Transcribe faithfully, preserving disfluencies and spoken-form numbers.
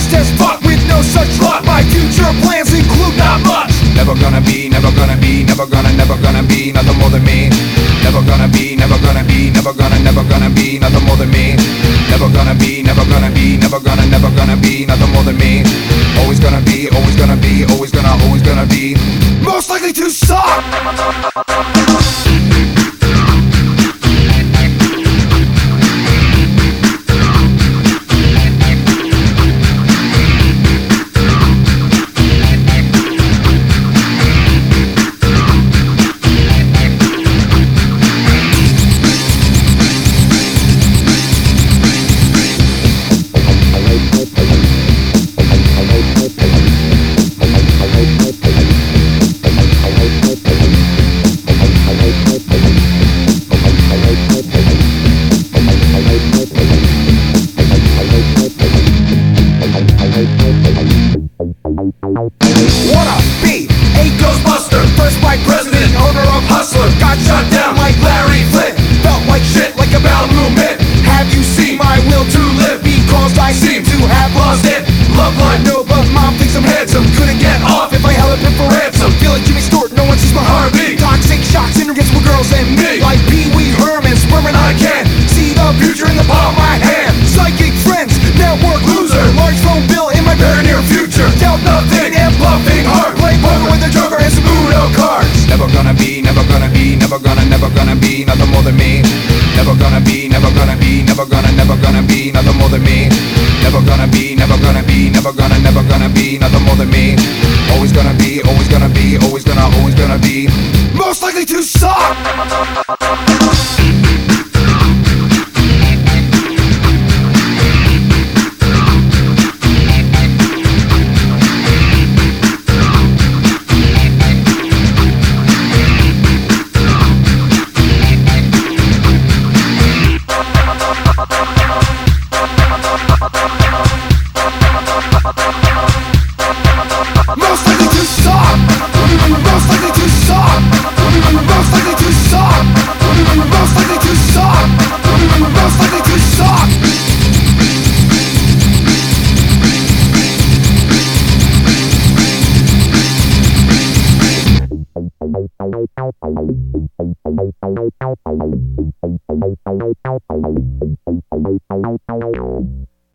lost as fuck with no such luck. My future plans include not much. Never gonna be, never gonna be, never gonna, never gonna be nothing more than me. Never gonna be, never gonna be, never gonna, never gonna be nothing more than me. Never gonna be, never gonna be, never gonna, never gonna be nothing more than me. Always gonna be, always gonna be, always gonna, always gonna be most likely to suck. Wanna be a Ghostbuster, first white president, owner of Hustler. Got shot down like Larry Flint, felt like shit like a bowel movement. Have you seen my will to live? Because I seem to have lost it. Love line, no, but mom thinks I'm handsome. Couldn't get off if I held it for ransom. Feel like Jimmy Stewart, no one sees my heartbeat. Toxic shocks intergets with girls and me. Like Pee Wee Herman, sperm and I can see the future in the palm of my hand. Psychic friends, network loser, large phone bill in my very near future. Doubt nothing and bluffing hard. Play poker with a joker and some Uno cards. Never gonna be, never gonna be, never gonna, never gonna be nothing more than me. Never gonna be, never gonna be, never gonna, never gonna be nothing more than me. Never gonna be, never gonna be, never gonna, never gonna be nothing more than me. Always gonna be, always gonna be, always gonna, always gonna be most likely to suck. Most likely to suck. Most likely to suck. Most likely to suck. Most likely to suck. Most likely to suck. Thank you.